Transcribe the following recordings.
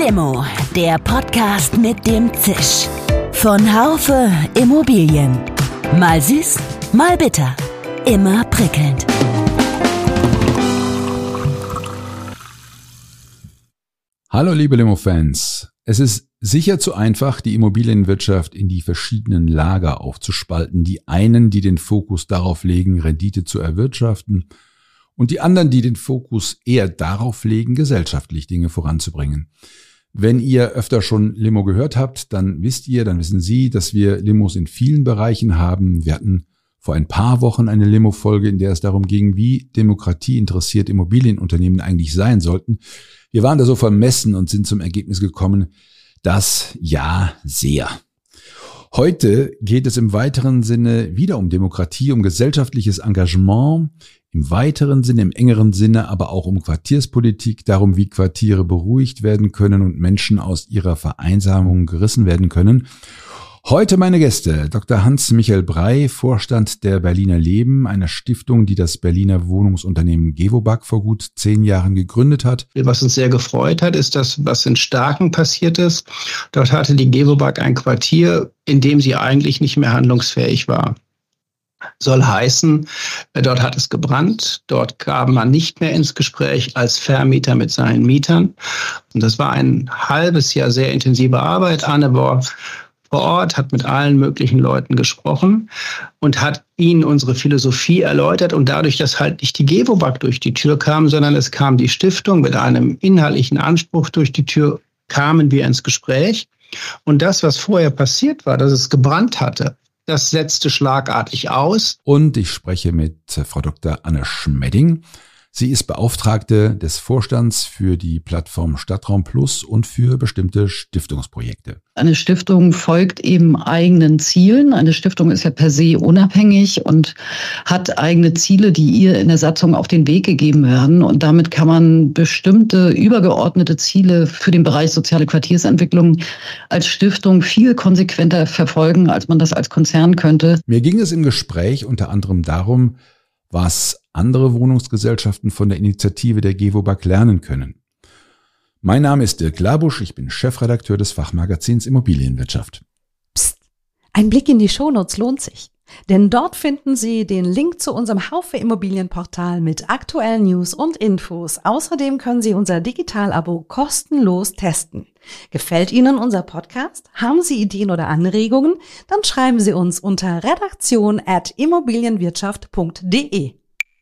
Limo, der Podcast mit dem Zisch. Von Haufe Immobilien. Mal süß, mal bitter. Immer prickelnd. Hallo liebe Limo-Fans. Es ist sicher zu einfach, die Immobilienwirtschaft in die verschiedenen Lager aufzuspalten. Die einen, die den Fokus darauf legen, Rendite zu erwirtschaften, und die anderen, die den Fokus eher darauf legen, gesellschaftlich Dinge voranzubringen. Wenn ihr öfter schon Limo gehört habt, dann wissen Sie, dass wir Limos in vielen Bereichen haben. Wir hatten vor ein paar Wochen eine Limo-Folge, in der es darum ging, wie demokratieinteressiert Immobilienunternehmen eigentlich sein sollten. Wir waren da so vermessen und sind zum Ergebnis gekommen, dass ja, sehr. Heute geht es im weiteren Sinne wieder um Demokratie, um gesellschaftliches Engagement, im weiteren Sinne, im engeren Sinne, aber auch um Quartierspolitik, darum, wie Quartiere beruhigt werden können und Menschen aus ihrer Vereinsamung gerissen werden können. Heute meine Gäste, Dr. Hans-Michael Brey, Vorstand der Berliner Leben, einer Stiftung, die das Berliner Wohnungsunternehmen Gewobag vor gut 10 Jahren gegründet hat. Was uns sehr gefreut hat, ist das, was in Starken passiert ist. Dort hatte die Gewobag ein Quartier, in dem sie eigentlich nicht mehr handlungsfähig war. Soll heißen, dort hat es gebrannt, dort kam man nicht mehr ins Gespräch als Vermieter mit seinen Mietern. Und das war ein halbes Jahr sehr intensive Arbeit. Anne war vor Ort, hat mit allen möglichen Leuten gesprochen und hat ihnen unsere Philosophie erläutert. Und dadurch, dass halt nicht die Gewobag durch die Tür kam, sondern es kam die Stiftung mit einem inhaltlichen Anspruch durch die Tür, kamen wir ins Gespräch. Und das, was vorher passiert war, dass es gebrannt hatte, das setzte schlagartig aus. Und ich spreche mit Frau Dr. Anne Schmedding. Sie ist Beauftragte des Vorstands für die Plattform Stadtraum Plus und für bestimmte Stiftungsprojekte. Eine Stiftung folgt eben eigenen Zielen. Eine Stiftung ist ja per se unabhängig und hat eigene Ziele, die ihr in der Satzung auf den Weg gegeben werden. Und damit kann man bestimmte übergeordnete Ziele für den Bereich soziale Quartiersentwicklung als Stiftung viel konsequenter verfolgen, als man das als Konzern könnte. Mir ging es im Gespräch unter anderem darum, was andere Wohnungsgesellschaften von der Initiative der Gewobag lernen können. Mein Name ist Dirk Labusch, ich bin Chefredakteur des Fachmagazins Immobilienwirtschaft. Psst, ein Blick in die Shownotes lohnt sich, denn dort finden Sie den Link zu unserem Haufe Immobilienportal mit aktuellen News und Infos. Außerdem können Sie unser Digital-Abo kostenlos testen. Gefällt Ihnen unser Podcast? Haben Sie Ideen oder Anregungen? Dann schreiben Sie uns unter redaktion@immobilienwirtschaft.de.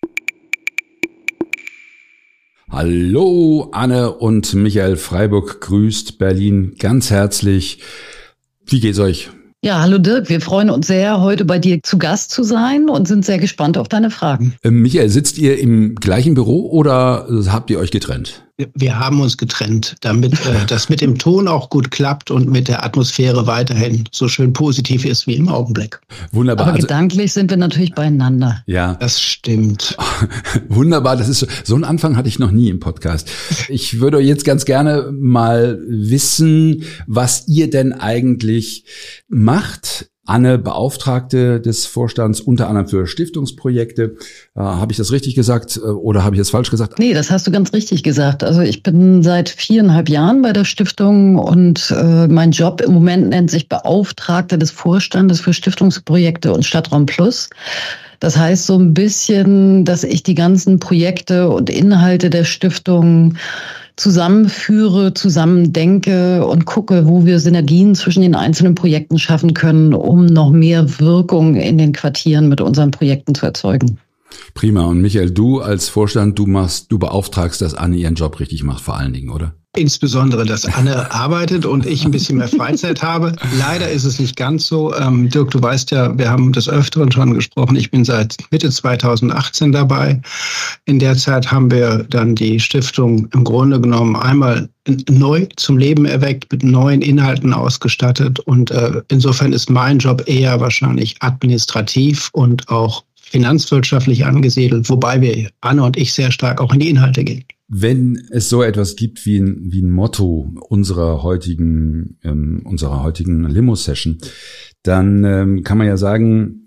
Hallo, Anne und Michael Freiburg grüßt Berlin ganz herzlich. Wie geht's euch? Ja, hallo Dirk, wir freuen uns sehr, heute bei dir zu Gast zu sein und sind sehr gespannt auf deine Fragen. Michael, sitzt ihr im gleichen Büro oder habt ihr euch getrennt? Wir haben uns getrennt, damit das mit dem Ton auch gut klappt und mit der Atmosphäre weiterhin so schön positiv ist wie im Augenblick. Wunderbar. Aber gedanklich sind wir natürlich beieinander. Ja. Das stimmt. Wunderbar, das ist so einen Anfang hatte ich noch nie im Podcast. Ich würde jetzt ganz gerne mal wissen, was ihr denn eigentlich macht. Anne, Beauftragte des Vorstands, unter anderem für Stiftungsprojekte. Habe ich das richtig gesagt oder habe ich das falsch gesagt? Nee, das hast du ganz richtig gesagt. Also ich bin seit 4,5 Jahren bei der Stiftung und mein Job im Moment nennt sich Beauftragte des Vorstandes für Stiftungsprojekte und Stadtraum Plus. Das heißt so ein bisschen, dass ich die ganzen Projekte und Inhalte der Stiftung zusammenführe, zusammendenke und gucke, wo wir Synergien zwischen den einzelnen Projekten schaffen können, um noch mehr Wirkung in den Quartieren mit unseren Projekten zu erzeugen. Prima. Und Michael, du als Vorstand, du beauftragst, dass Anne ihren Job richtig macht, vor allen Dingen, oder? Insbesondere, dass Anne arbeitet und ich ein bisschen mehr Freizeit habe. Leider ist es nicht ganz so. Dirk, du weißt ja, wir haben des Öfteren schon gesprochen. Ich bin seit Mitte 2018 dabei. In der Zeit haben wir dann die Stiftung im Grunde genommen einmal neu zum Leben erweckt, mit neuen Inhalten ausgestattet. Und insofern ist mein Job eher wahrscheinlich administrativ und auch finanzwirtschaftlich angesiedelt, wobei wir, Anne und ich, sehr stark auch in die Inhalte gehen. Wenn es so etwas gibt wie ein Motto unserer heutigen Limo-Session, dann kann man ja sagen,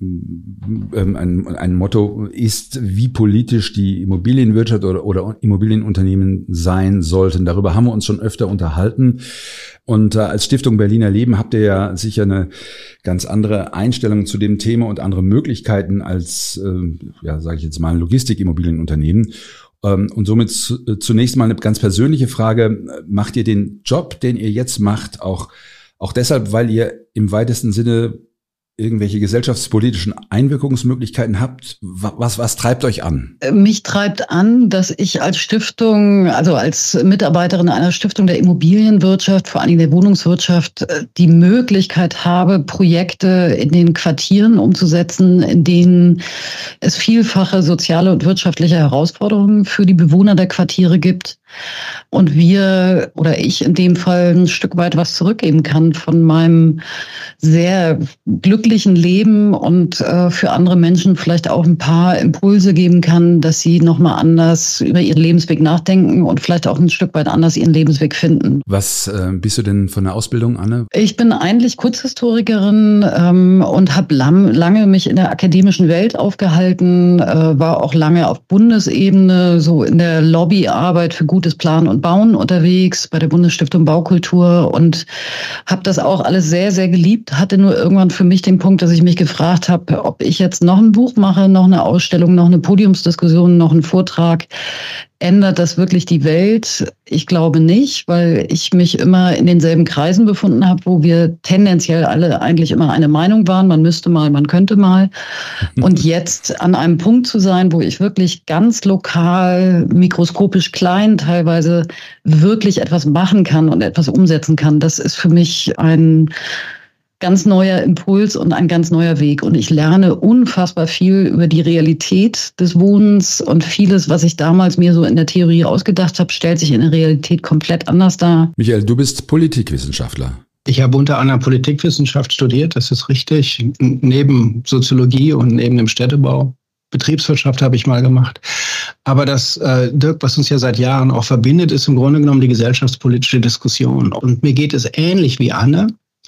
ein Motto ist, wie politisch die Immobilienwirtschaft oder Immobilienunternehmen sein sollten. Darüber haben wir uns schon öfter unterhalten. Und als Stiftung Berliner Leben habt ihr ja sicher eine ganz andere Einstellung zu dem Thema und andere Möglichkeiten als, sage ich jetzt mal, ein Logistikimmobilienunternehmen. Und somit zunächst mal eine ganz persönliche Frage. Macht ihr den Job, den ihr jetzt macht, auch deshalb, weil ihr im weitesten Sinne irgendwelche gesellschaftspolitischen Einwirkungsmöglichkeiten habt? Was treibt euch an? Mich treibt an, dass ich als Stiftung, also als Mitarbeiterin einer Stiftung der Immobilienwirtschaft, vor allen Dingen der Wohnungswirtschaft, die Möglichkeit habe, Projekte in den Quartieren umzusetzen, in denen es vielfache soziale und wirtschaftliche Herausforderungen für die Bewohner der Quartiere gibt. Und wir oder ich in dem Fall ein Stück weit was zurückgeben kann von meinem sehr glücklichen Leben und für andere Menschen vielleicht auch ein paar Impulse geben kann, dass sie nochmal anders über ihren Lebensweg nachdenken und vielleicht auch ein Stück weit anders ihren Lebensweg finden. Was bist du denn von der Ausbildung, Anne? Ich bin eigentlich Kurzhistorikerin und habe lange mich in der akademischen Welt aufgehalten, war auch lange auf Bundesebene so in der Lobbyarbeit für gutes Planen und Bauen unterwegs bei der Bundesstiftung Baukultur und habe das auch alles sehr, sehr geliebt, hatte nur irgendwann für mich den Punkt, dass ich mich gefragt habe, ob ich jetzt noch ein Buch mache, noch eine Ausstellung, noch eine Podiumsdiskussion, noch einen Vortrag. Ändert das wirklich die Welt? Ich glaube nicht, weil ich mich immer in denselben Kreisen befunden habe, wo wir tendenziell alle eigentlich immer eine Meinung waren. Man müsste mal, man könnte mal. Und jetzt an einem Punkt zu sein, wo ich wirklich ganz lokal, mikroskopisch klein teilweise wirklich etwas machen kann und etwas umsetzen kann, das ist für mich ein ganz neuer Impuls und ein ganz neuer Weg. Und ich lerne unfassbar viel über die Realität des Wohnens und vieles, was ich damals mir so in der Theorie ausgedacht habe, stellt sich in der Realität komplett anders dar. Michael, du bist Politikwissenschaftler. Ich habe unter anderem Politikwissenschaft studiert, das ist richtig, neben Soziologie und neben dem Städtebau. Betriebswirtschaft habe ich mal gemacht. Aber das, Dirk, was uns ja seit Jahren auch verbindet, ist im Grunde genommen die gesellschaftspolitische Diskussion. Und mir geht es ähnlich wie Anne.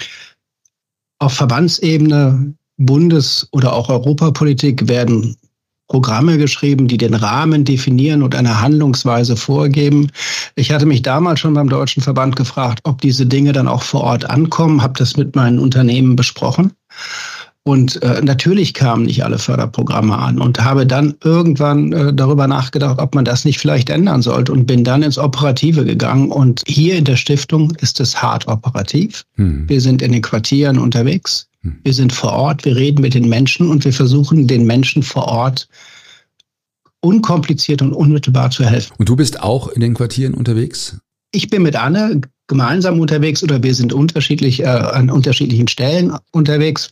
Auf Verbandsebene, Bundes- oder auch Europapolitik werden Programme geschrieben, die den Rahmen definieren und eine Handlungsweise vorgeben. Ich hatte mich damals schon beim Deutschen Verband gefragt, ob diese Dinge dann auch vor Ort ankommen, habe das mit meinen Unternehmen besprochen. Und natürlich kamen nicht alle Förderprogramme an und habe dann irgendwann darüber nachgedacht, ob man das nicht vielleicht ändern sollte und bin dann ins Operative gegangen. Und hier in der Stiftung ist es hart operativ. Wir sind in den Quartieren unterwegs, wir sind vor Ort, wir reden mit den Menschen und wir versuchen den Menschen vor Ort unkompliziert und unmittelbar zu helfen. Und du bist auch in den Quartieren unterwegs? Ich bin mit Anne gemeinsam unterwegs oder wir sind unterschiedlich an unterschiedlichen Stellen unterwegs.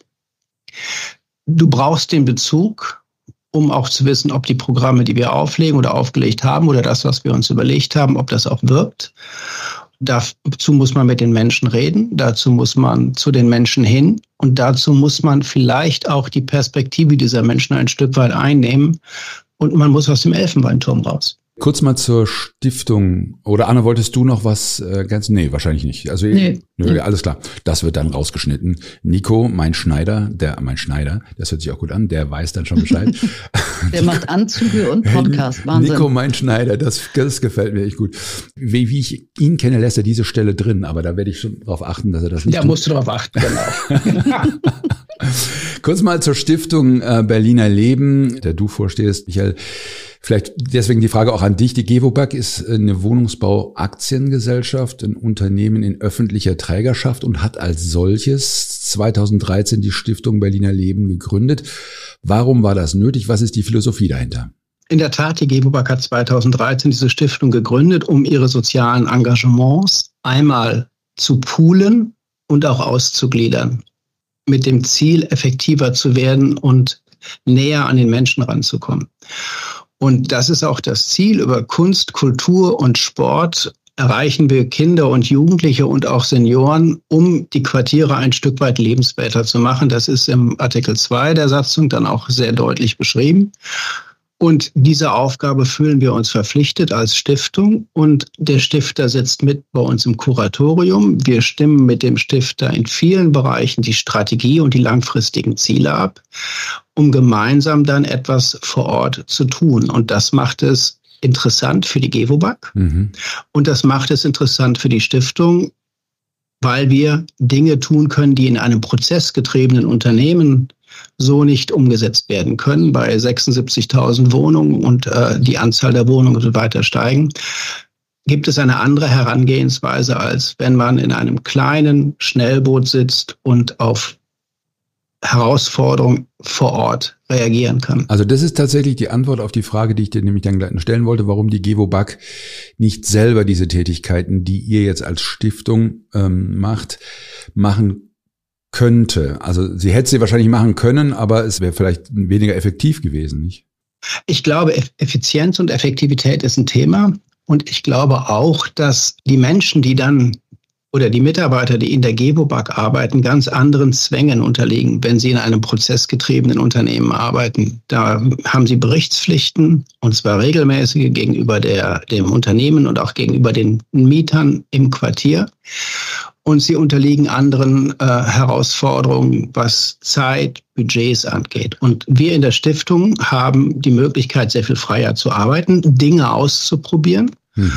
Du brauchst den Bezug, um auch zu wissen, ob die Programme, die wir auflegen oder aufgelegt haben oder das, was wir uns überlegt haben, ob das auch wirkt. Dazu muss man mit den Menschen reden, dazu muss man zu den Menschen hin und dazu muss man vielleicht auch die Perspektive dieser Menschen ein Stück weit einnehmen und man muss aus dem Elfenbeinturm raus. Kurz mal zur Stiftung. Oder Anna, wolltest du noch was Nee, wahrscheinlich nicht. Also nee. Alles klar. Das wird dann rausgeschnitten. Nico, mein Schneider, das hört sich auch gut an, der weiß dann schon Bescheid. Der macht Anzüge und Podcast, Wahnsinn. Genau, mein Schneider, das gefällt mir echt gut. Wie ich ihn kenne, lässt er diese Stelle drin, aber da werde ich schon darauf achten, dass er das nicht tut. Ja, musst du darauf achten, genau. Kurz mal zur Stiftung Berliner Leben, der du vorstehst, Michael. Vielleicht deswegen die Frage auch an dich. Die Gewobag ist eine Wohnungsbauaktiengesellschaft, ein Unternehmen in öffentlicher Trägerschaft und hat als solches 2013 die Stiftung Berliner Leben gegründet. Warum war das nötig? Was ist die Philosophie dahinter? In der Tat, die Gewobag hat 2013 diese Stiftung gegründet, um ihre sozialen Engagements einmal zu poolen und auch auszugliedern, mit dem Ziel, effektiver zu werden und näher an den Menschen ranzukommen. Und das ist auch das Ziel. Über Kunst, Kultur und Sport erreichen wir Kinder und Jugendliche und auch Senioren, um die Quartiere ein Stück weit lebenswerter zu machen. Das ist im Artikel 2 der Satzung dann auch sehr deutlich beschrieben. Und diese Aufgabe fühlen wir uns verpflichtet als Stiftung und der Stifter sitzt mit bei uns im Kuratorium. Wir stimmen mit dem Stifter in vielen Bereichen die Strategie und die langfristigen Ziele ab, um gemeinsam dann etwas vor Ort zu tun. Und das macht es interessant für die GEWOBAG und das macht es interessant für die Stiftung, weil wir Dinge tun können, die in einem prozessgetriebenen Unternehmen so nicht umgesetzt werden können. Bei 76.000 Wohnungen und die Anzahl der Wohnungen wird weiter steigen, gibt es eine andere Herangehensweise, als wenn man in einem kleinen Schnellboot sitzt und auf Herausforderungen vor Ort reagieren kann. Also das ist tatsächlich die Antwort auf die Frage, die ich dir nämlich dann gleich stellen wollte, warum die GEWOBAG nicht selber diese Tätigkeiten, die ihr jetzt als Stiftung macht, machen könnte. Also sie hätte sie wahrscheinlich machen können, aber es wäre vielleicht weniger effektiv gewesen, nicht? Ich glaube, Effizienz und Effektivität ist ein Thema. Und ich glaube auch, dass die Menschen, die dann oder die Mitarbeiter, die in der GEWOBAG arbeiten, ganz anderen Zwängen unterliegen, wenn sie in einem prozessgetriebenen Unternehmen arbeiten. Da haben sie Berichtspflichten, und zwar regelmäßige gegenüber dem Unternehmen und auch gegenüber den Mietern im Quartier. Und sie unterliegen anderen Herausforderungen, was Zeit, Budgets angeht. Und wir in der Stiftung haben die Möglichkeit, sehr viel freier zu arbeiten, Dinge auszuprobieren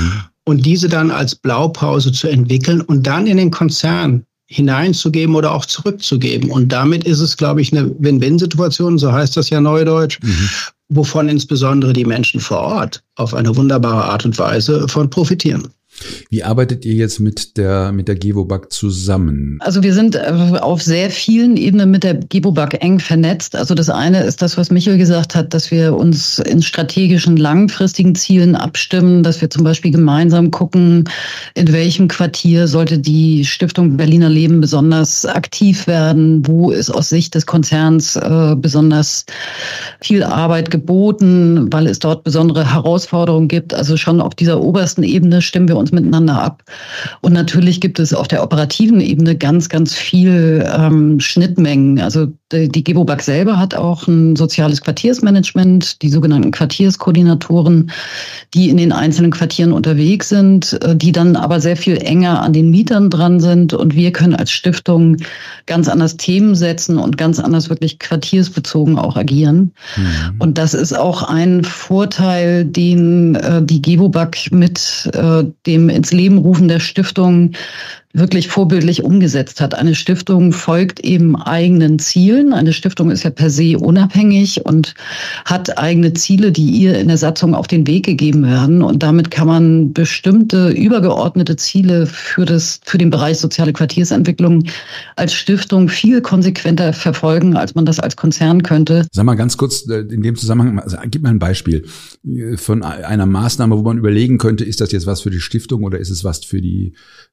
und diese dann als Blaupause zu entwickeln und dann in den Konzern hineinzugeben oder auch zurückzugeben. Und damit ist es, glaube ich, eine Win-Win-Situation, so heißt das ja neudeutsch, wovon insbesondere die Menschen vor Ort auf eine wunderbare Art und Weise von profitieren. Wie arbeitet ihr jetzt mit der GEWOBAG zusammen? Also wir sind auf sehr vielen Ebenen mit der GEWOBAG eng vernetzt. Also das eine ist das, was Michael gesagt hat, dass wir uns in strategischen, langfristigen Zielen abstimmen, dass wir zum Beispiel gemeinsam gucken, in welchem Quartier sollte die Stiftung Berliner Leben besonders aktiv werden, wo ist aus Sicht des Konzerns besonders viel Arbeit geboten, weil es dort besondere Herausforderungen gibt. Also schon auf dieser obersten Ebene stimmen wir uns miteinander ab. Und natürlich gibt es auf der operativen Ebene ganz, ganz viel Schnittmengen. Also die GEWOBAG selber hat auch ein soziales Quartiersmanagement, die sogenannten Quartierskoordinatoren, die in den einzelnen Quartieren unterwegs sind, die dann aber sehr viel enger an den Mietern dran sind. Und wir können als Stiftung ganz anders Themen setzen und ganz anders wirklich quartiersbezogen auch agieren. Und das ist auch ein Vorteil, den die GEWOBAG mit dem ins Leben rufen der Stiftung wirklich vorbildlich umgesetzt hat. Eine Stiftung folgt eben eigenen Zielen. Eine Stiftung ist ja per se unabhängig und hat eigene Ziele, die ihr in der Satzung auf den Weg gegeben werden. Und damit kann man bestimmte übergeordnete Ziele für den Bereich soziale Quartiersentwicklung als Stiftung viel konsequenter verfolgen, als man das als Konzern könnte. Sag mal ganz kurz in dem Zusammenhang, also gib mal ein Beispiel von einer Maßnahme, wo man überlegen könnte, ist das jetzt was für die Stiftung oder ist es was für die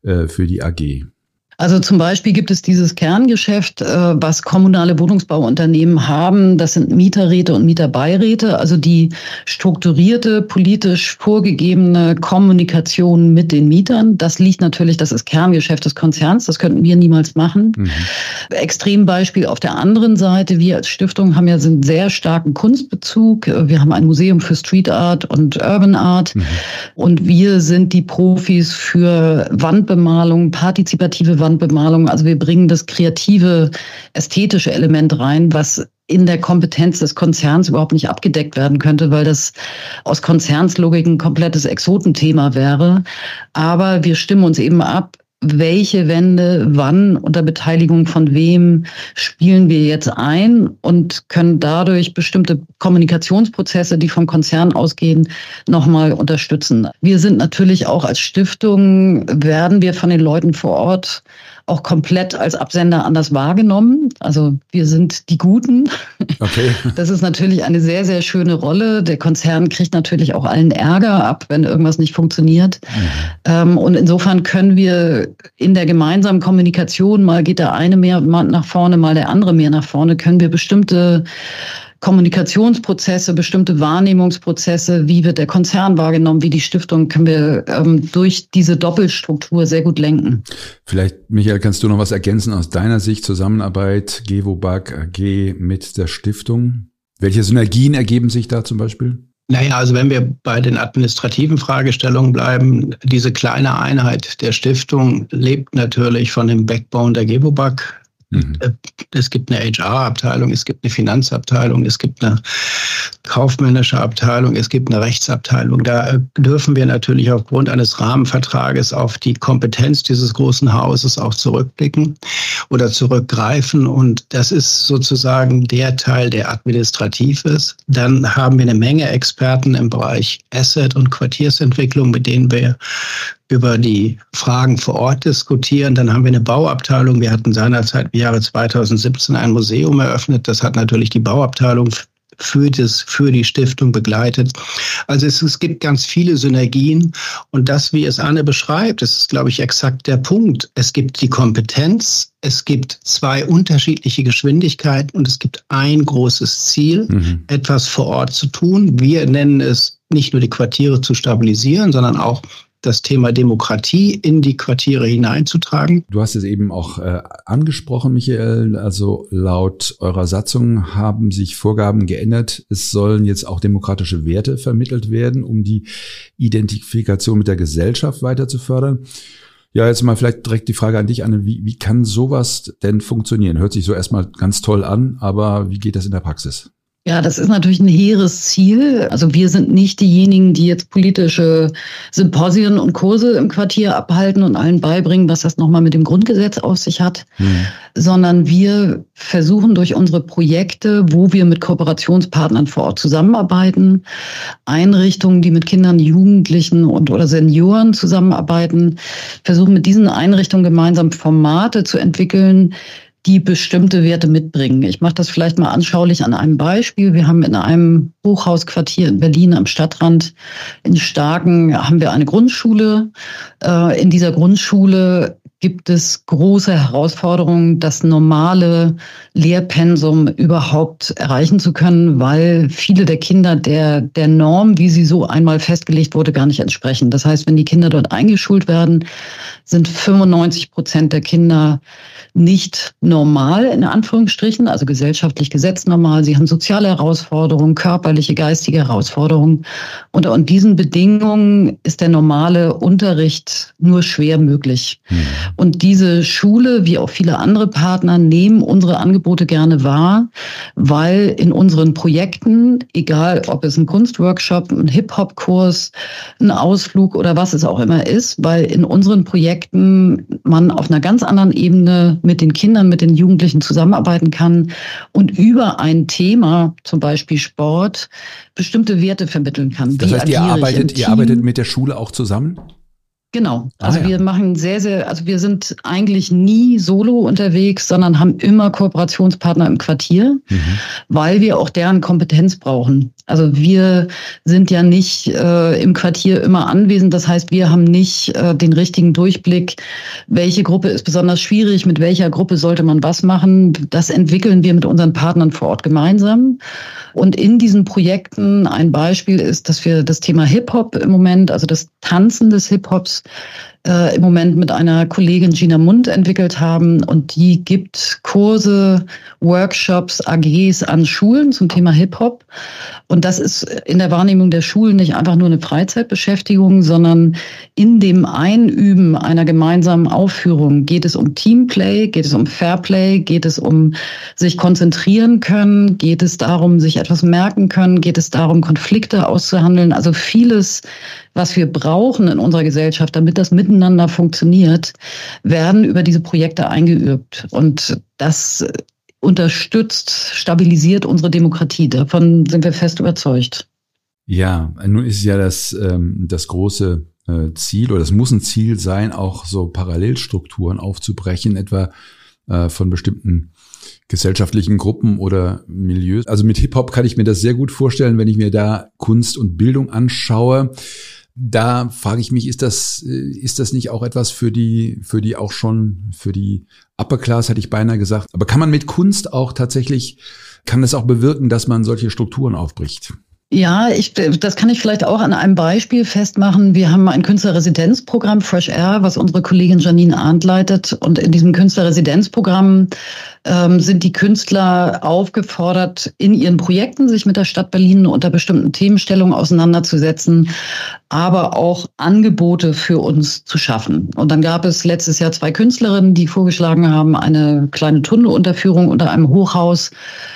AG? Also zum Beispiel gibt es dieses Kerngeschäft, was kommunale Wohnungsbauunternehmen haben. Das sind Mieterräte und Mieterbeiräte, also die strukturierte, politisch vorgegebene Kommunikation mit den Mietern. Das ist Kerngeschäft des Konzerns, das könnten wir niemals machen. Extrembeispiel auf der anderen Seite, wir als Stiftung haben ja einen sehr starken Kunstbezug. Wir haben ein Museum für Street Art und Urban Art und wir sind die Profis für Wandbemalung, partizipative Wandbemalung. Also wir bringen das kreative, ästhetische Element rein, was in der Kompetenz des Konzerns überhaupt nicht abgedeckt werden könnte, weil das aus Konzernslogik ein komplettes Exotenthema wäre. Aber wir stimmen uns eben ab, welche Wände wann unter Beteiligung von wem spielen wir jetzt ein und können dadurch bestimmte Kommunikationsprozesse, die vom Konzern ausgehen, nochmal unterstützen. Wir sind natürlich auch als Stiftung, werden wir von den Leuten vor Ort auch komplett als Absender anders wahrgenommen. Also wir sind die Guten. Okay. Das ist natürlich eine sehr, sehr schöne Rolle. Der Konzern kriegt natürlich auch allen Ärger ab, wenn irgendwas nicht funktioniert. Und insofern können wir in der gemeinsamen Kommunikation, mal geht der eine mehr nach vorne, mal der andere mehr nach vorne, können wir bestimmte Kommunikationsprozesse, bestimmte Wahrnehmungsprozesse, wie wird der Konzern wahrgenommen, wie die Stiftung, können wir durch diese Doppelstruktur sehr gut lenken. Vielleicht, Michael, kannst du noch was ergänzen aus deiner Sicht, Zusammenarbeit GEWOBAG AG mit der Stiftung? Welche Synergien ergeben sich da zum Beispiel? Naja, also wenn wir bei den administrativen Fragestellungen bleiben, diese kleine Einheit der Stiftung lebt natürlich von dem Backbone der Gewobag. Es gibt eine HR-Abteilung, es gibt eine Finanzabteilung, es gibt eine kaufmännische Abteilung, es gibt eine Rechtsabteilung. Da dürfen wir natürlich aufgrund eines Rahmenvertrages auf die Kompetenz dieses großen Hauses auch zurückblicken oder zurückgreifen. Und das ist sozusagen der Teil, der administrativ ist. Dann haben wir eine Menge Experten im Bereich Asset- und Quartiersentwicklung, mit denen wir über die Fragen vor Ort diskutieren. Dann haben wir eine Bauabteilung. Wir hatten seinerzeit im Jahre 2017 ein Museum eröffnet. Das hat natürlich die Bauabteilung für die Stiftung begleitet. Also es gibt ganz viele Synergien. Und das, wie es Anne beschreibt, das ist, glaube ich, exakt der Punkt. Es gibt die Kompetenz, es gibt zwei unterschiedliche Geschwindigkeiten und es gibt ein großes Ziel, etwas vor Ort zu tun. Wir nennen es nicht nur die Quartiere zu stabilisieren, sondern auch das Thema Demokratie in die Quartiere hineinzutragen. Du hast es eben auch angesprochen, Michael. Also laut eurer Satzung haben sich Vorgaben geändert. Es sollen jetzt auch demokratische Werte vermittelt werden, um die Identifikation mit der Gesellschaft weiter zu fördern. Ja, jetzt mal vielleicht direkt die Frage an dich, Anne. Wie kann sowas denn funktionieren? Hört sich so erstmal ganz toll an, aber wie geht das in der Praxis? Ja, das ist natürlich ein hehres Ziel. Also wir sind nicht diejenigen, die jetzt politische Symposien und Kurse im Quartier abhalten und allen beibringen, was das nochmal mit dem Grundgesetz auf sich hat, sondern wir versuchen durch unsere Projekte, wo wir mit Kooperationspartnern vor Ort zusammenarbeiten, Einrichtungen, die mit Kindern, Jugendlichen oder Senioren zusammenarbeiten, versuchen mit diesen Einrichtungen gemeinsam Formate zu entwickeln, die bestimmte Werte mitbringen. Ich mache das vielleicht mal anschaulich an einem Beispiel. Wir haben in einem Hochhausquartier in Berlin am Stadtrand in Starken haben wir eine Grundschule. In dieser Grundschule gibt es große Herausforderungen, das normale Lehrpensum überhaupt erreichen zu können, weil viele der Kinder der Norm, wie sie so einmal festgelegt wurde, gar nicht entsprechen. Das heißt, wenn die Kinder dort eingeschult werden, sind 95% der Kinder nicht normal, in Anführungsstrichen, also gesellschaftlich gesetznormal. Sie haben soziale Herausforderungen, körperliche, geistige Herausforderungen. Und unter diesen Bedingungen ist der normale Unterricht nur schwer möglich. Und diese Schule, wie auch viele andere Partner, nehmen unsere Angebote gerne wahr, weil in unseren Projekten, egal ob es ein Kunstworkshop, ein Hip-Hop-Kurs, ein Ausflug oder was es auch immer ist, weil in unseren Projekten man auf einer ganz anderen Ebene mit den Kindern, mit den Jugendlichen zusammenarbeiten kann und über ein Thema, zum Beispiel Sport, bestimmte Werte vermitteln kann. Das heißt, ihr arbeitet mit der Schule auch zusammen? Genau. Also wir machen wir sind eigentlich nie solo unterwegs, sondern haben immer Kooperationspartner im Quartier, weil wir auch deren Kompetenz brauchen. Also wir sind ja nicht im Quartier immer anwesend. Das heißt, wir haben nicht den richtigen Durchblick, welche Gruppe ist besonders schwierig, mit welcher Gruppe sollte man was machen. Das entwickeln wir mit unseren Partnern vor Ort gemeinsam. Und in diesen Projekten ein Beispiel ist, dass wir das Thema Hip-Hop im Moment, also das Tanzen des Hip-Hops, im Moment mit einer Kollegin Gina Mund entwickelt haben. Und die gibt Kurse, Workshops, AGs an Schulen zum Thema Hip-Hop. Und das ist in der Wahrnehmung der Schulen nicht einfach nur eine Freizeitbeschäftigung, sondern in dem Einüben einer gemeinsamen Aufführung geht es um Teamplay, geht es um Fairplay, geht es um sich konzentrieren können, geht es darum, sich etwas merken können, geht es darum, Konflikte auszuhandeln. Also vieles, was wir brauchen in unserer Gesellschaft, damit das miteinander funktioniert, werden über diese Projekte eingeübt. Und das unterstützt, stabilisiert unsere Demokratie. Davon sind wir fest überzeugt. Ja, nun ist ja das große Ziel, oder das muss ein Ziel sein, auch so Parallelstrukturen aufzubrechen, etwa von bestimmten gesellschaftlichen Gruppen oder Milieus. Also mit Hip-Hop kann ich mir das sehr gut vorstellen, wenn ich mir da Kunst und Bildung anschaue. Da frage ich mich, ist das nicht auch etwas für die Upper Class, hätte ich beinahe gesagt. Aber kann man mit Kunst auch tatsächlich, kann das auch bewirken, dass man solche Strukturen aufbricht? Ja, das kann ich vielleicht auch an einem Beispiel festmachen. Wir haben ein Künstlerresidenzprogramm, Fresh Air, was unsere Kollegin Janine Arndt leitet. Und in diesem Künstlerresidenzprogramm sind die Künstler aufgefordert, in ihren Projekten sich mit der Stadt Berlin unter bestimmten Themenstellungen auseinanderzusetzen, aber auch Angebote für uns zu schaffen. Und dann gab es letztes Jahr 2 Künstlerinnen, die vorgeschlagen haben, eine kleine Tunnelunterführung unter einem Hochhaus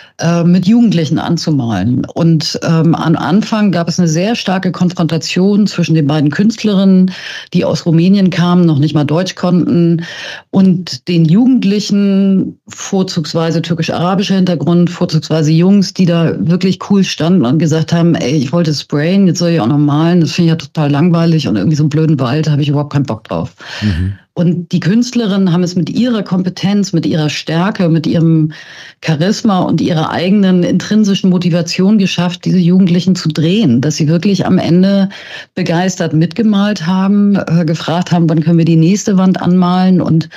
mit Jugendlichen anzumalen. Und am Anfang gab es eine sehr starke Konfrontation zwischen den beiden Künstlerinnen, die aus Rumänien kamen, noch nicht mal Deutsch konnten, und den Jugendlichen, vorzugsweise türkisch-arabischer Hintergrund, vorzugsweise Jungs, die da wirklich cool standen und gesagt haben, ey, ich wollte sprayen, jetzt soll ich auch noch malen, das finde ich ja total langweilig und irgendwie so einen blöden Wald, habe ich überhaupt keinen Bock drauf. Mhm. Und die Künstlerinnen haben es mit ihrer Kompetenz, mit ihrer Stärke, mit ihrem Charisma und ihrer eigenen intrinsischen Motivation geschafft, diese Jugendlichen zu drehen, dass sie wirklich am Ende begeistert mitgemalt haben, gefragt haben, wann können wir die nächste Wand anmalen. Und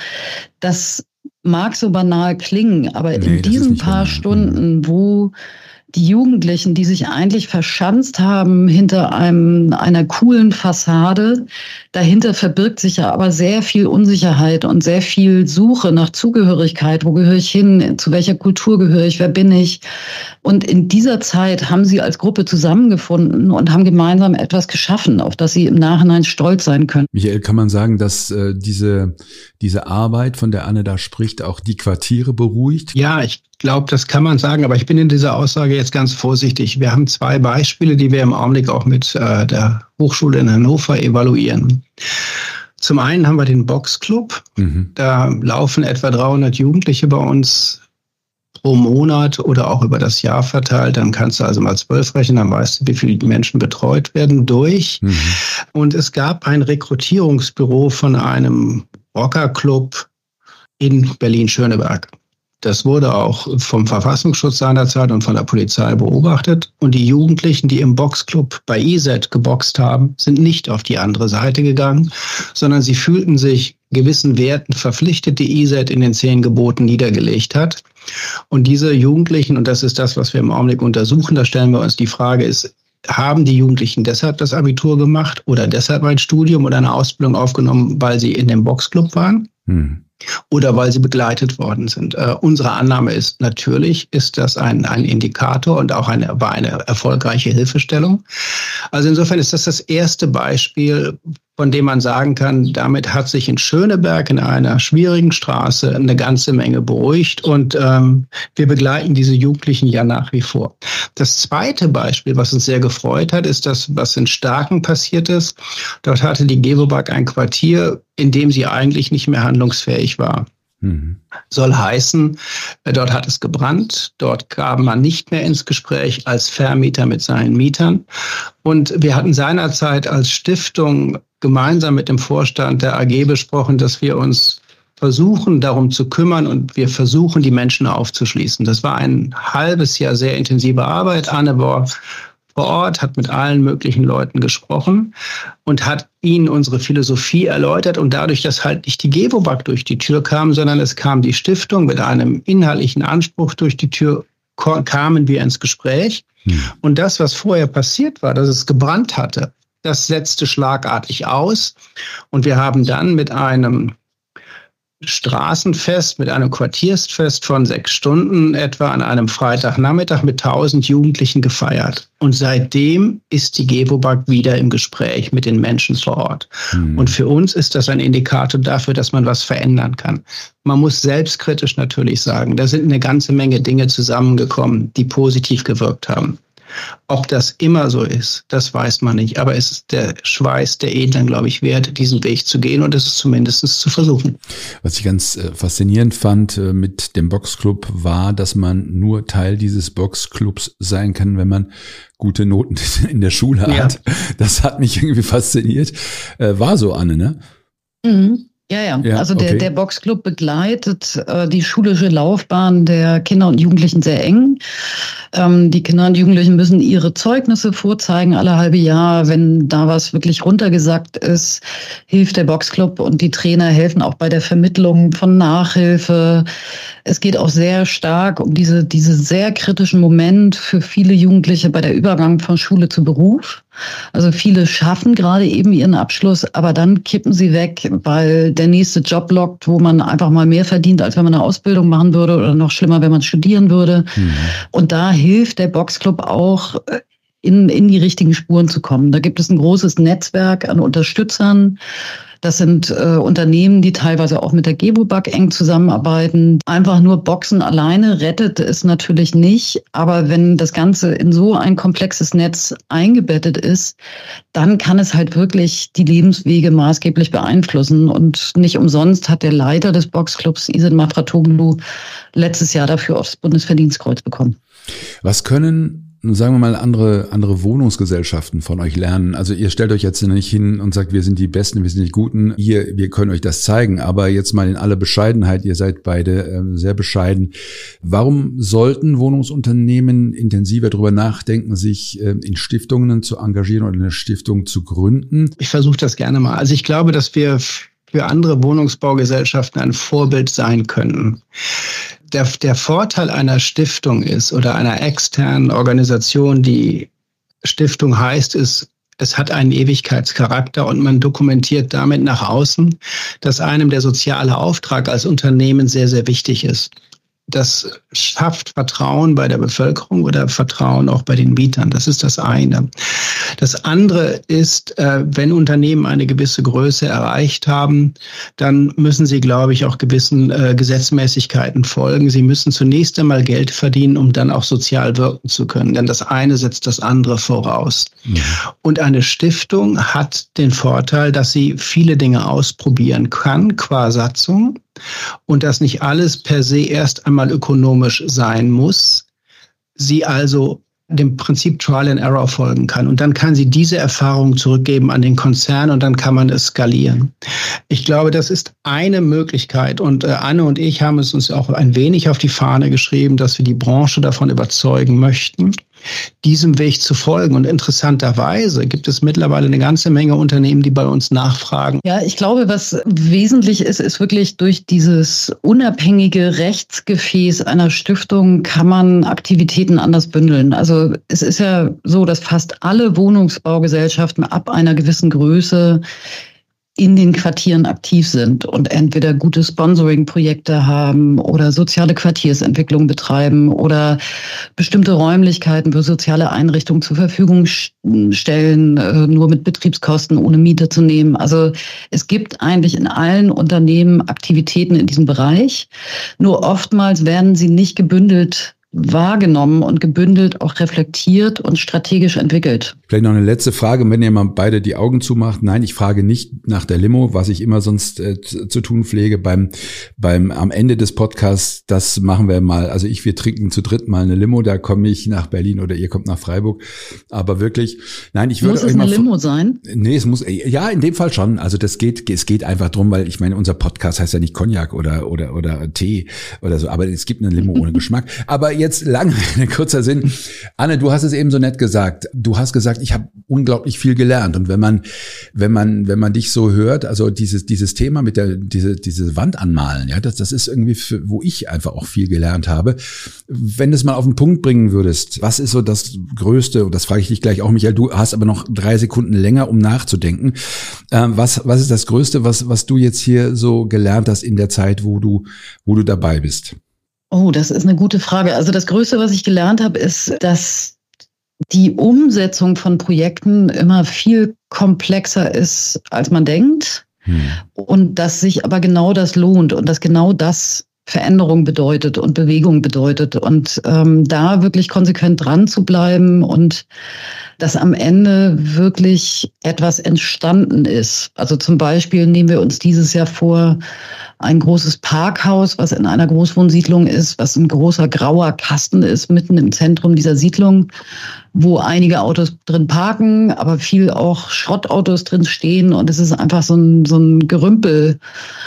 das mag so banal klingen, aber in diesen paar Stunden, wo die Jugendlichen, die sich eigentlich verschanzt haben hinter einer coolen Fassade, dahinter verbirgt sich ja aber sehr viel Unsicherheit und sehr viel Suche nach Zugehörigkeit. Wo gehöre ich hin? Zu welcher Kultur gehöre ich? Wer bin ich? Und in dieser Zeit haben sie als Gruppe zusammengefunden und haben gemeinsam etwas geschaffen, auf das sie im Nachhinein stolz sein können. Michael, kann man sagen, dass diese Arbeit, von der Anne da spricht, auch die Quartiere beruhigt? Ja, ich glaube, das kann man sagen, aber ich bin in dieser Aussage jetzt ganz vorsichtig. Wir haben 2 Beispiele, die wir im Augenblick auch mit der Hochschule in Hannover evaluieren. Zum einen haben wir den Boxclub. Da laufen etwa 300 Jugendliche bei uns pro Monat oder auch über das Jahr verteilt. Dann kannst du also mal 12 rechnen, dann weißt du, wie viele Menschen betreut werden durch. Und es gab ein Rekrutierungsbüro von einem Rockerclub in Berlin-Schöneberg. Das wurde auch vom Verfassungsschutz seinerzeit und von der Polizei beobachtet. Und die Jugendlichen, die im Boxclub bei IZ geboxt haben, sind nicht auf die andere Seite gegangen, sondern sie fühlten sich gewissen Werten verpflichtet, die IZ in den 10 Geboten niedergelegt hat. Und diese Jugendlichen, und das ist das, was wir im Augenblick untersuchen, da stellen wir uns die Frage, haben die Jugendlichen deshalb das Abitur gemacht oder deshalb ein Studium oder eine Ausbildung aufgenommen, weil sie in dem Boxclub waren? Oder weil sie begleitet worden sind. Unsere Annahme ist, natürlich ist das ein Indikator und auch war eine erfolgreiche Hilfestellung. Also insofern ist das erste Beispiel, von dem man sagen kann, damit hat sich in Schöneberg in einer schwierigen Straße eine ganze Menge beruhigt und wir begleiten diese Jugendlichen ja nach wie vor. Das zweite Beispiel, was uns sehr gefreut hat, ist das, was in Starken passiert ist. Dort hatte die Gewobag ein Quartier, in dem sie eigentlich nicht mehr handlungsfähig war. Soll heißen, dort hat es gebrannt, dort kam man nicht mehr ins Gespräch als Vermieter mit seinen Mietern. Und wir hatten seinerzeit als Stiftung gemeinsam mit dem Vorstand der AG besprochen, dass wir uns versuchen, darum zu kümmern und wir versuchen, die Menschen aufzuschließen. Das war ein halbes Jahr sehr intensive Arbeit. Anne war vor Ort, hat mit allen möglichen Leuten gesprochen und hat ihnen unsere Philosophie erläutert. Und dadurch, dass halt nicht die Gewobag durch die Tür kam, sondern es kam die Stiftung mit einem inhaltlichen Anspruch durch die Tür, kamen wir ins Gespräch. Und das, was vorher passiert war, dass es gebrannt hatte, das setzte schlagartig aus. Und wir haben dann mit einem Straßenfest, mit einem Quartiersfest von 6 Stunden etwa an einem Freitagnachmittag mit 1000 Jugendlichen gefeiert. Und seitdem ist die Gewobag wieder im Gespräch mit den Menschen vor Ort. Und für uns ist das ein Indikator dafür, dass man was verändern kann. Man muss selbstkritisch natürlich sagen, da sind eine ganze Menge Dinge zusammengekommen, die positiv gewirkt haben. Ob das immer so ist, das weiß man nicht. Aber es ist der Schweiß der Edlen, glaube ich, wert, diesen Weg zu gehen und es ist zumindest zu versuchen. Was ich ganz faszinierend fand mit dem Boxclub war, dass man nur Teil dieses Boxclubs sein kann, wenn man gute Noten in der Schule hat. Das hat mich irgendwie fasziniert. War so, Anne, ne? Ja. Ja, Also okay. der Boxclub begleitet die schulische Laufbahn der Kinder und Jugendlichen sehr eng. Die Kinder und Jugendlichen müssen ihre Zeugnisse vorzeigen alle halbe Jahr. Wenn da was wirklich runtergesackt ist, hilft der Boxclub und die Trainer helfen auch bei der Vermittlung von Nachhilfe. Es geht auch sehr stark um diese sehr kritischen Moment für viele Jugendliche bei der Übergang von Schule zu Beruf. Also viele schaffen gerade eben ihren Abschluss, aber dann kippen sie weg, weil der nächste Job lockt, wo man einfach mal mehr verdient, als wenn man eine Ausbildung machen würde oder noch schlimmer, wenn man studieren würde. Und da hilft der Boxclub auch, in die richtigen Spuren zu kommen. Da gibt es ein großes Netzwerk an Unterstützern. Das sind Unternehmen, die teilweise auch mit der Gebobag eng zusammenarbeiten. Einfach nur Boxen alleine rettet es natürlich nicht. Aber wenn das Ganze in so ein komplexes Netz eingebettet ist, dann kann es halt wirklich die Lebenswege maßgeblich beeinflussen. Und nicht umsonst hat der Leiter des Boxclubs, Isin Mafratoglu, letztes Jahr dafür aufs Bundesverdienstkreuz bekommen. Was können, sagen wir mal, andere Wohnungsgesellschaften von euch lernen? Also ihr stellt euch jetzt nicht hin und sagt, wir sind die Besten, wir sind die Guten, wir können euch das zeigen, aber jetzt mal in aller Bescheidenheit, ihr seid beide sehr bescheiden. Warum sollten Wohnungsunternehmen intensiver darüber nachdenken, sich in Stiftungen zu engagieren oder eine Stiftung zu gründen? Ich versuche das gerne mal. Also ich glaube, dass wir für andere Wohnungsbaugesellschaften ein Vorbild sein können. Der Vorteil einer Stiftung ist oder einer externen Organisation, die Stiftung heißt, ist, es hat einen Ewigkeitscharakter und man dokumentiert damit nach außen, dass einem der soziale Auftrag als Unternehmen sehr, sehr wichtig ist. Das schafft Vertrauen bei der Bevölkerung oder Vertrauen auch bei den Mietern. Das ist das eine. Das andere ist, wenn Unternehmen eine gewisse Größe erreicht haben, dann müssen sie, glaube ich, auch gewissen Gesetzmäßigkeiten folgen. Sie müssen zunächst einmal Geld verdienen, um dann auch sozial wirken zu können. Denn das eine setzt das andere voraus. Ja. Und eine Stiftung hat den Vorteil, dass sie viele Dinge ausprobieren kann, qua Satzung. Und dass nicht alles per se erst einmal ökonomisch sein muss, sie also dem Prinzip Trial and Error folgen kann. Und dann kann sie diese Erfahrung zurückgeben an den Konzern und dann kann man es skalieren. Ich glaube, das ist eine Möglichkeit. Und Anne und ich haben es uns auch ein wenig auf die Fahne geschrieben, dass wir die Branche davon überzeugen möchten, diesem Weg zu folgen. Und interessanterweise gibt es mittlerweile eine ganze Menge Unternehmen, die bei uns nachfragen. Ja, ich glaube, was wesentlich ist wirklich durch dieses unabhängige Rechtsgefäß einer Stiftung kann man Aktivitäten anders bündeln. Also es ist ja so, dass fast alle Wohnungsbaugesellschaften ab einer gewissen Größe in den Quartieren aktiv sind und entweder gute Sponsoring-Projekte haben oder soziale Quartiersentwicklung betreiben oder bestimmte Räumlichkeiten für soziale Einrichtungen zur Verfügung stellen, nur mit Betriebskosten, ohne Miete zu nehmen. Also es gibt eigentlich in allen Unternehmen Aktivitäten in diesem Bereich. Nur oftmals werden sie nicht gebündelt wahrgenommen und gebündelt auch reflektiert und strategisch entwickelt. Vielleicht noch eine letzte Frage, wenn ihr mal beide die Augen zumacht. Nein, ich frage nicht nach der Limo, was ich immer sonst zu tun pflege am Ende des Podcasts. Das machen wir mal. Also wir trinken zu dritt mal eine Limo, da komme ich nach Berlin oder ihr kommt nach Freiburg. Aber wirklich, nein, ich würde euch mal... Muss es eine Limo sein? Nee, es muss, ja, in dem Fall schon. Also es geht einfach drum, weil ich meine, unser Podcast heißt ja nicht Cognac oder Tee oder so, aber es gibt eine Limo ohne Geschmack. Aber jetzt lange, kurzer Sinn. Anne, du hast es eben so nett gesagt. Du hast gesagt, ich habe unglaublich viel gelernt. Und wenn man dich so hört, also dieses Thema mit diese Wand anmalen, ja, das ist irgendwie, wo ich einfach auch viel gelernt habe. Wenn du es mal auf den Punkt bringen würdest, was ist so das Größte, und das frage ich dich gleich auch, Michael, du hast aber noch 3 Sekunden länger, um nachzudenken. Was ist das Größte, was du jetzt hier so gelernt hast in der Zeit, wo du dabei bist? Oh, das ist eine gute Frage. Also das Größte, was ich gelernt habe, ist, dass die Umsetzung von Projekten immer viel komplexer ist, als man denkt. Und dass sich aber genau das lohnt und dass genau das Veränderung bedeutet und Bewegung bedeutet. Und da wirklich konsequent dran zu bleiben und dass am Ende wirklich etwas entstanden ist. Also zum Beispiel nehmen wir uns dieses Jahr vor, ein großes Parkhaus, was in einer Großwohnsiedlung ist, was ein großer grauer Kasten ist, mitten im Zentrum dieser Siedlung, wo einige Autos drin parken, aber viel auch Schrottautos drin stehen. Und es ist einfach so ein Gerümpelort,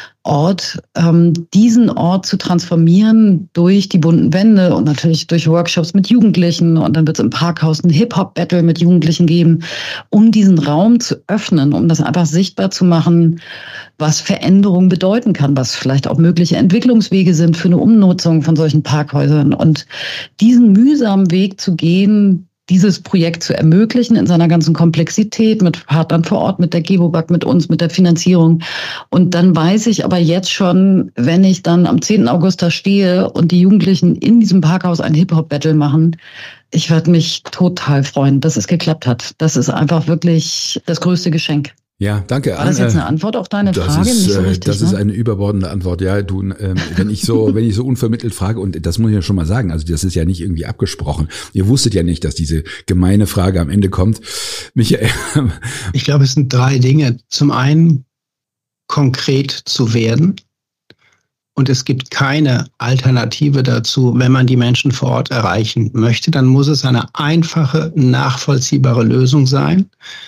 diesen Ort zu transformieren durch die bunten Wände und natürlich durch Workshops mit Jugendlichen. Und dann wird es im Parkhaus ein Hip-Hop-Battle mit Jugendlichen geben, um diesen Raum zu öffnen, um das einfach sichtbar zu machen, was Veränderung bedeuten kann, was vielleicht auch mögliche Entwicklungswege sind für eine Umnutzung von solchen Parkhäusern. Und diesen mühsamen Weg zu gehen, dieses Projekt zu ermöglichen in seiner ganzen Komplexität mit Partnern vor Ort, mit der Gewobag, mit uns, mit der Finanzierung. Und dann weiß ich aber jetzt schon, wenn ich dann am 10. August da stehe und die Jugendlichen in diesem Parkhaus ein Hip-Hop-Battle machen, ich werde mich total freuen, dass es geklappt hat. Das ist einfach wirklich das größte Geschenk. Ja, danke. War das jetzt eine Antwort auf deine Frage? Nicht so richtig, das ist eine überbordende Antwort. Ja, du, wenn ich so unvermittelt frage, und das muss ich ja schon mal sagen, also das ist ja nicht irgendwie abgesprochen. Ihr wusstet ja nicht, dass diese gemeine Frage am Ende kommt. Michael. Ich glaube, es sind 3 Dinge. Zum einen, konkret zu werden. Und es gibt keine Alternative dazu, wenn man die Menschen vor Ort erreichen möchte. Dann muss es eine einfache, nachvollziehbare Lösung sein.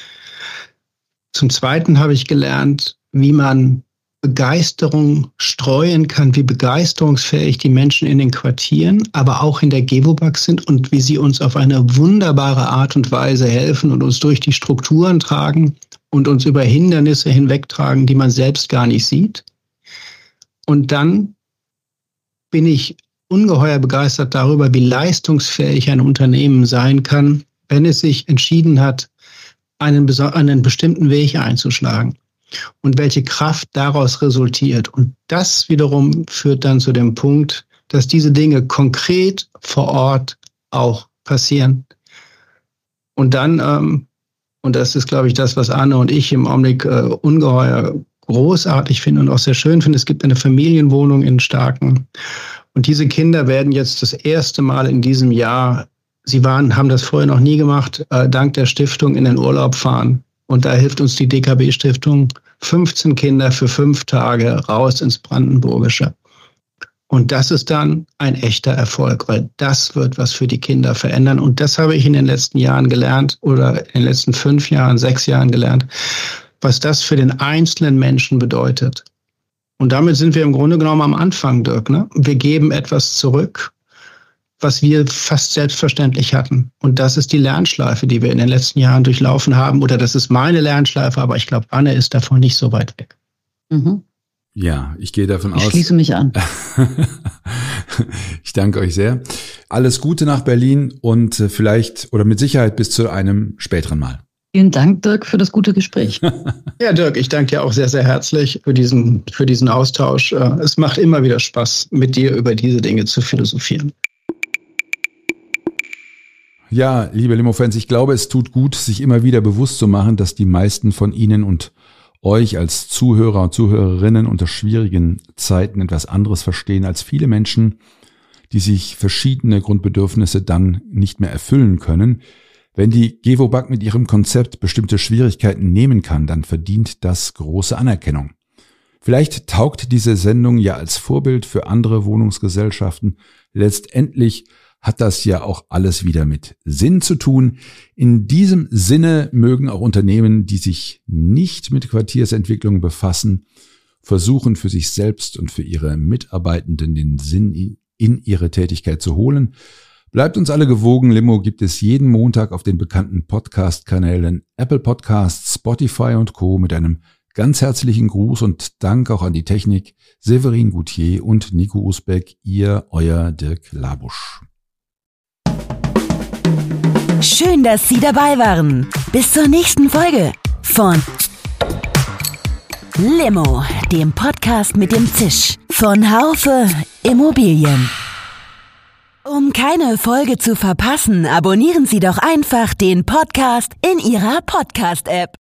Zum Zweiten habe ich gelernt, wie man Begeisterung streuen kann, wie begeisterungsfähig die Menschen in den Quartieren, aber auch in der Gewobag sind und wie sie uns auf eine wunderbare Art und Weise helfen und uns durch die Strukturen tragen und uns über Hindernisse hinwegtragen, die man selbst gar nicht sieht. Und dann bin ich ungeheuer begeistert darüber, wie leistungsfähig ein Unternehmen sein kann, wenn es sich entschieden hat, einen bestimmten Weg einzuschlagen und welche Kraft daraus resultiert. Und das wiederum führt dann zu dem Punkt, dass diese Dinge konkret vor Ort auch passieren. Und dann, und das ist, glaube ich, das, was Anne und ich im Augenblick ungeheuer großartig finden und auch sehr schön finden, es gibt eine Familienwohnung in Starken. Und diese Kinder werden jetzt das erste Mal in diesem Jahr, haben das vorher noch nie gemacht, dank der Stiftung in den Urlaub fahren. Und da hilft uns die DKB-Stiftung, 15 Kinder für 5 Tage raus ins Brandenburgische. Und das ist dann ein echter Erfolg, weil das wird was für die Kinder verändern. Und das habe ich in den letzten Jahren gelernt oder in den letzten 5 Jahren, 6 Jahren gelernt, was das für den einzelnen Menschen bedeutet. Und damit sind wir im Grunde genommen am Anfang, Dirk. Ne? Wir geben etwas zurück, was wir fast selbstverständlich hatten. Und das ist die Lernschleife, die wir in den letzten Jahren durchlaufen haben. Oder das ist meine Lernschleife, aber ich glaube, Anne ist davon nicht so weit weg. Mhm. Ja, ich gehe davon aus. Ich schließe mich an. Ich danke euch sehr. Alles Gute nach Berlin und vielleicht oder mit Sicherheit bis zu einem späteren Mal. Vielen Dank, Dirk, für das gute Gespräch. Ja, Dirk, ich danke dir auch sehr, sehr herzlich für diesen Austausch. Es macht immer wieder Spaß, mit dir über diese Dinge zu philosophieren. Ja, liebe Limo-Fans, ich glaube, es tut gut, sich immer wieder bewusst zu machen, dass die meisten von Ihnen und euch als Zuhörer und Zuhörerinnen unter schwierigen Zeiten etwas anderes verstehen als viele Menschen, die sich verschiedene Grundbedürfnisse dann nicht mehr erfüllen können. Wenn die Gewobag mit ihrem Konzept bestimmte Schwierigkeiten nehmen kann, dann verdient das große Anerkennung. Vielleicht taugt diese Sendung ja als Vorbild für andere Wohnungsgesellschaften. Letztendlich hat das ja auch alles wieder mit Sinn zu tun. In diesem Sinne mögen auch Unternehmen, die sich nicht mit Quartiersentwicklung befassen, versuchen für sich selbst und für ihre Mitarbeitenden den Sinn in ihre Tätigkeit zu holen. Bleibt uns alle gewogen. Limo gibt es jeden Montag auf den bekannten Podcast-Kanälen Apple Podcasts, Spotify und Co. mit einem ganz herzlichen Gruß und Dank auch an die Technik Severin Goutier und Nico Usbeck, euer Dirk Labusch. Schön, dass Sie dabei waren. Bis zur nächsten Folge von Limo, dem Podcast mit dem Zisch von Haufe Immobilien. Um keine Folge zu verpassen, abonnieren Sie doch einfach den Podcast in Ihrer Podcast-App.